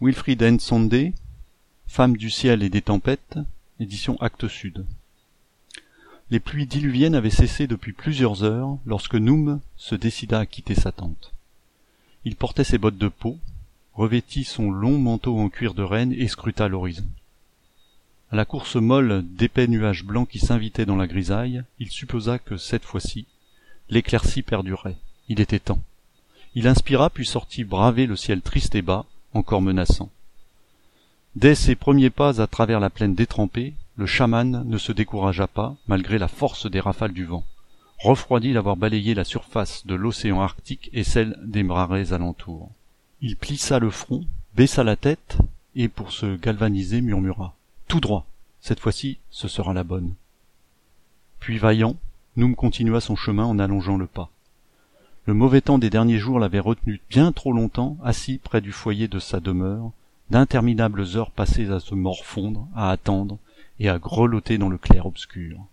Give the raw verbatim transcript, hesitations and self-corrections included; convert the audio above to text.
Wilfried Ensonde, Femme du ciel et des tempêtes, édition Actes Sud. Les pluies diluviennes avaient cessé depuis plusieurs heures lorsque Noum se décida à quitter sa tente. Il portait ses bottes de peau, revêtit son long manteau en cuir de renne et scruta l'horizon. À la course molle d'épais nuages blancs qui s'invitaient dans la grisaille, il supposa que cette fois-ci, l'éclaircie perdurait. Il était temps. Il inspira puis sortit braver le ciel triste et bas, encore menaçant. Dès ses premiers pas à travers la plaine détrempée, le chaman ne se découragea pas, malgré la force des rafales du vent, refroidi d'avoir balayé la surface de l'océan Arctique et celle des marais alentours. Il plissa le front, baissa la tête, et pour se galvaniser murmura « Tout droit, cette fois-ci ce sera la bonne ». Puis vaillant, Noum continua son chemin en allongeant le pas. Le mauvais temps des derniers jours l'avait retenu bien trop longtemps, assis près du foyer de sa demeure, d'interminables heures passées à se morfondre, à attendre et à grelotter dans le clair obscur.